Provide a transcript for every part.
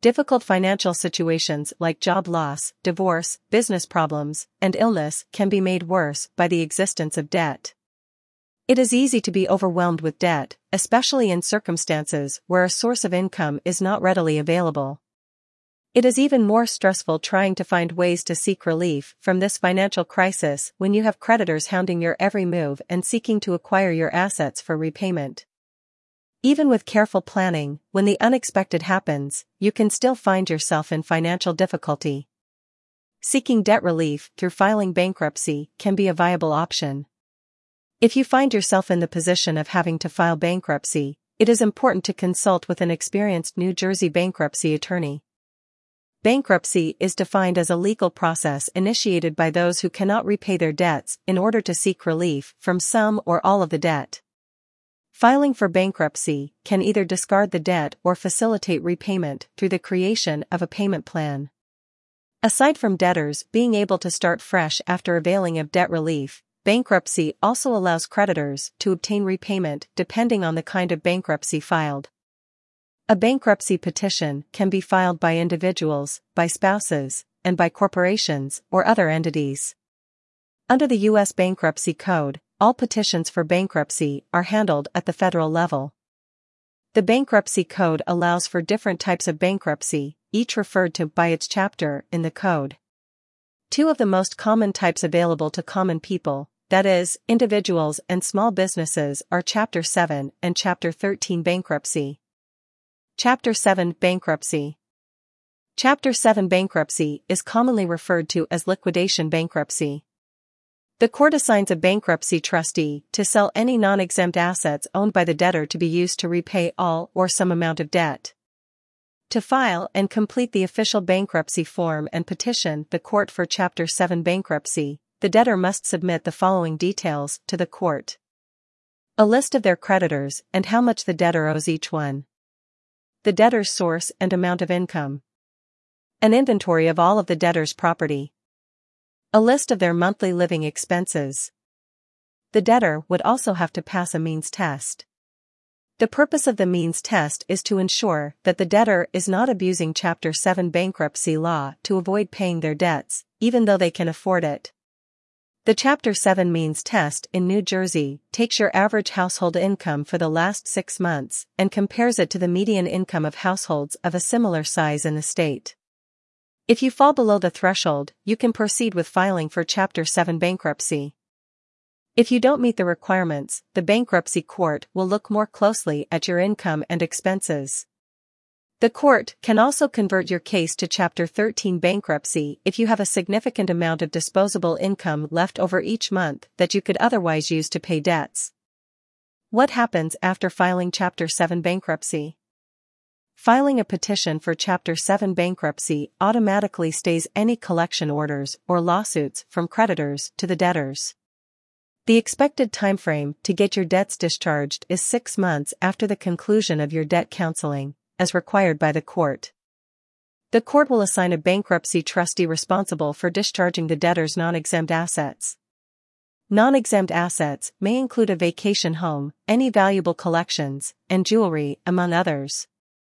Difficult financial situations like job loss, divorce, business problems, and illness can be made worse by the existence of debt. It is easy to be overwhelmed with debt, especially in circumstances where a source of income is not readily available. It is even more stressful trying to find ways to seek relief from this financial crisis when you have creditors hounding your every move and seeking to acquire your assets for repayment. Even with careful planning, when the unexpected happens, you can still find yourself in financial difficulty. Seeking debt relief through filing bankruptcy can be a viable option. If you find yourself in the position of having to file bankruptcy, it is important to consult with an experienced New Jersey bankruptcy attorney. Bankruptcy is defined as a legal process initiated by those who cannot repay their debts in order to seek relief from some or all of the debt. Filing for bankruptcy can either discard the debt or facilitate repayment through the creation of a payment plan. Aside from debtors being able to start fresh after availing of debt relief, bankruptcy also allows creditors to obtain repayment depending on the kind of bankruptcy filed. A bankruptcy petition can be filed by individuals, by spouses, and by corporations or other entities. Under the U.S. Bankruptcy Code, all petitions for bankruptcy are handled at the federal level. The Bankruptcy Code allows for different types of bankruptcy, each referred to by its chapter in the code. Two of the most common types available to common people, that is, individuals and small businesses, are Chapter 7 and Chapter 13 bankruptcy. Chapter 7 Bankruptcy. Chapter 7 bankruptcy is commonly referred to as liquidation bankruptcy. The court assigns a bankruptcy trustee to sell any non-exempt assets owned by the debtor to be used to repay all or some amount of debt. To file and complete the official bankruptcy form and petition the court for Chapter 7 bankruptcy, the debtor must submit the following details to the court: a list of their creditors and how much the debtor owes each one, the debtor's source and amount of income, an inventory of all of the debtor's property, a list of their monthly living expenses. The debtor would also have to pass a means test. The purpose of the means test is to ensure that the debtor is not abusing Chapter 7 bankruptcy law to avoid paying their debts, even though they can afford it. The Chapter 7 means test in New Jersey takes your average household income for the last 6 months and compares it to the median income of households of a similar size in the state. If you fall below the threshold, you can proceed with filing for Chapter 7 bankruptcy. If you don't meet the requirements, the bankruptcy court will look more closely at your income and expenses. The court can also convert your case to Chapter 13 bankruptcy if you have a significant amount of disposable income left over each month that you could otherwise use to pay debts. What happens after filing Chapter 7 bankruptcy? Filing a petition for Chapter 7 bankruptcy automatically stays any collection orders or lawsuits from creditors to the debtors. The expected timeframe to get your debts discharged is 6 months after the conclusion of your debt counseling, as required by the court. The court will assign a bankruptcy trustee responsible for discharging the debtor's non-exempt assets. Non-exempt assets may include a vacation home, any valuable collections, and jewelry, among others.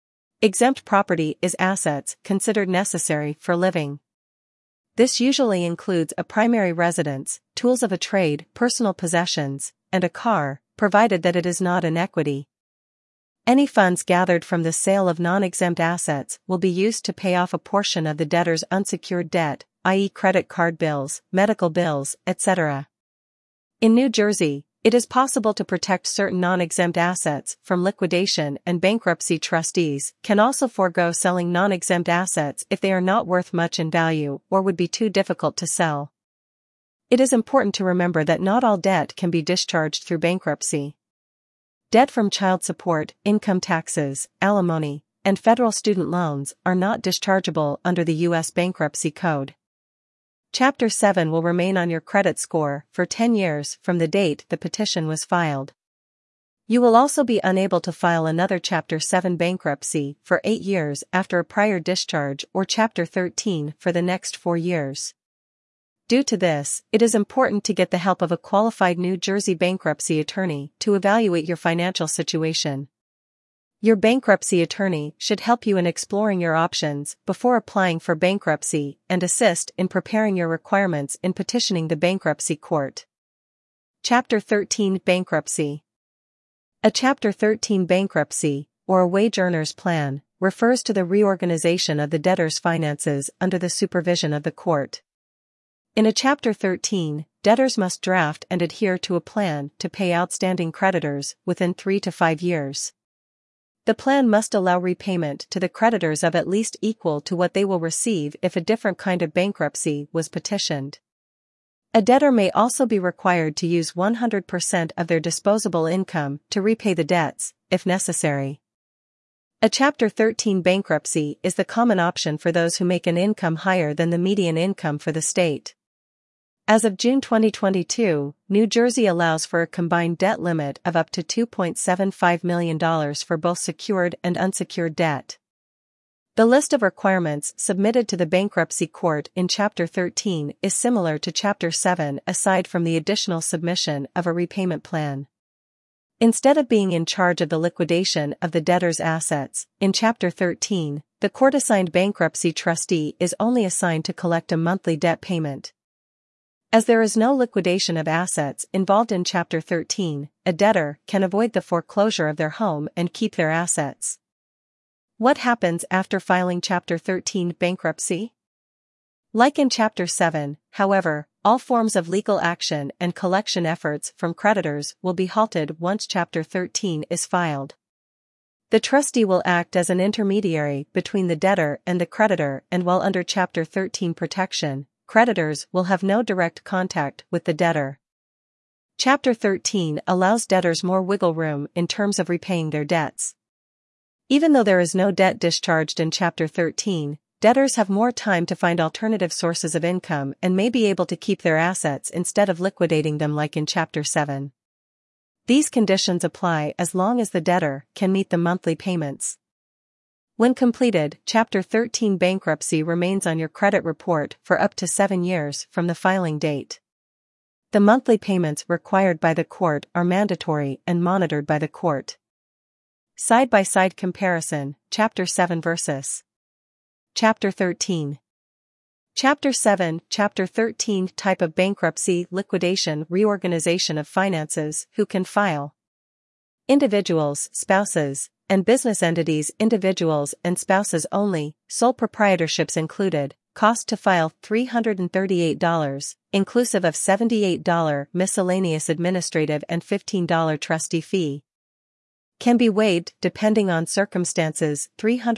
Exempt property is assets considered necessary for living. This usually includes a primary residence, tools of a trade, personal possessions, and a car, provided that it is not in equity. Any funds gathered from the sale of non-exempt assets will be used to pay off a portion of the debtor's unsecured debt, i.e. credit card bills, medical bills, etc. In New Jersey, it is possible to protect certain non-exempt assets from liquidation, and bankruptcy trustees can also forego selling non-exempt assets if they are not worth much in value or would be too difficult to sell. It is important to remember that not all debt can be discharged through bankruptcy. Debt from child support, income taxes, alimony, and federal student loans are not dischargeable under the U.S. Bankruptcy Code. Chapter 7 will remain on your credit score for 10 years from the date the petition was filed. You will also be unable to file another Chapter 7 bankruptcy for 8 years after a prior discharge or Chapter 13 for the next 4 years. Due to this, it is important to get the help of a qualified New Jersey bankruptcy attorney to evaluate your financial situation. Your bankruptcy attorney should help you in exploring your options before applying for bankruptcy and assist in preparing your requirements in petitioning the bankruptcy court. Chapter 13 Bankruptcy. A Chapter 13 bankruptcy, or a wage earner's plan, refers to the reorganization of the debtor's finances under the supervision of the court. In a Chapter 13, debtors must draft and adhere to a plan to pay outstanding creditors within 3 to 5 years. The plan must allow repayment to the creditors of at least equal to what they will receive if a different kind of bankruptcy was petitioned. A debtor may also be required to use 100% of their disposable income to repay the debts, if necessary. A Chapter 13 bankruptcy is the common option for those who make an income higher than the median income for the state. As of June 2022, New Jersey allows for a combined debt limit of up to $2.75 million for both secured and unsecured debt. The list of requirements submitted to the bankruptcy court in Chapter 13 is similar to Chapter 7 aside from the additional submission of a repayment plan. Instead of being in charge of the liquidation of the debtor's assets, in Chapter 13, the court-assigned bankruptcy trustee is only assigned to collect a monthly debt payment. As there is no liquidation of assets involved in Chapter 13, a debtor can avoid the foreclosure of their home and keep their assets. What happens after filing Chapter 13 bankruptcy? Like in Chapter 7, however, all forms of legal action and collection efforts from creditors will be halted once Chapter 13 is filed. The trustee will act as an intermediary between the debtor and the creditor, and while under Chapter 13 protection, creditors will have no direct contact with the debtor. Chapter 13 allows debtors more wiggle room in terms of repaying their debts. Even though there is no debt discharged in Chapter 13, debtors have more time to find alternative sources of income and may be able to keep their assets instead of liquidating them like in Chapter 7. These conditions apply as long as the debtor can meet the monthly payments. When completed, Chapter 13 bankruptcy remains on your credit report for up to 7 years from the filing date. The monthly payments required by the court are mandatory and monitored by the court. Side-by-side comparison, Chapter 7 versus Chapter 13. Chapter 7, Chapter 13 Type of bankruptcy, liquidation, reorganization of finances, who can file. Individuals, spouses, and business entities. Individuals and spouses only, sole proprietorships included, cost to file $338, inclusive of $78 miscellaneous administrative and $15 trustee fee. Can be waived depending on circumstances,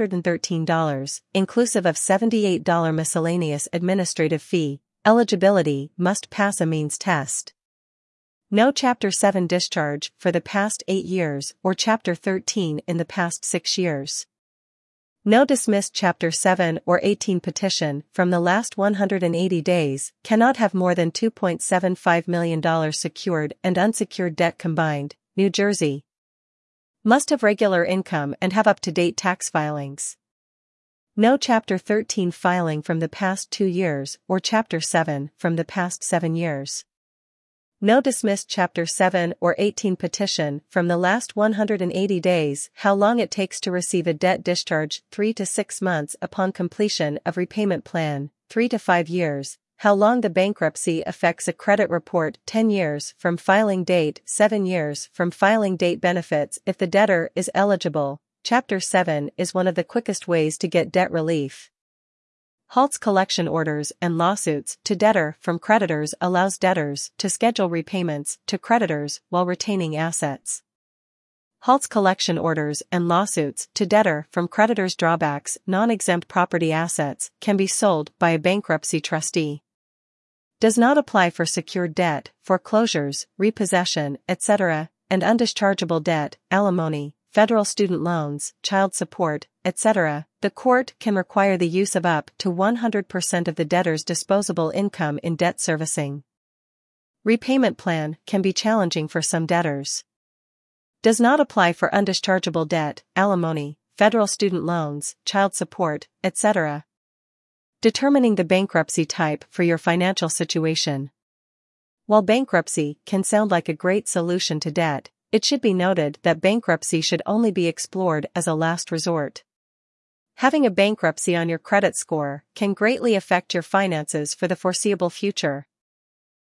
$313, inclusive of $78 miscellaneous administrative fee. Eligibility must pass a means test. No Chapter 7 discharge for the past 8 years or Chapter 13 in the past 6 years. No dismissed Chapter 7 or 18 petition from the last 180 days, cannot have more than $2.75 million secured and unsecured debt combined, New Jersey. Must have regular income and have up-to-date tax filings. No Chapter 13 filing from the past 2 years or Chapter 7 from the past 7 years. No dismissed Chapter 7 or 18 petition from the last 180 days. How long it takes to receive a debt discharge, 3 to 6 months upon completion of repayment plan, 3 to 5 years. How long the bankruptcy affects a credit report, 10 years from filing date, 7 years from filing date. Benefits if the debtor is eligible. Chapter 7 is one of the quickest ways to get debt relief. Halts collection orders and lawsuits to debtor from creditors. Allows debtors to schedule repayments to creditors while retaining assets. Halts collection orders and lawsuits to debtor from creditors. Drawbacks: non-exempt property assets can be sold by a bankruptcy trustee. Does not apply for secured debt, foreclosures, repossession, etc., and undischargeable debt, alimony, federal student loans, child support, etc. The court can require the use of up to 100% of the debtor's disposable income in debt servicing. Repayment plan can be challenging for some debtors. Does not apply for undischargeable debt, alimony, federal student loans, child support, etc. Determining the bankruptcy type for your financial situation. While bankruptcy can sound like a great solution to debt, It should be noted that bankruptcy should only be explored as a last resort. Having a bankruptcy on your credit score can greatly affect your finances for the foreseeable future.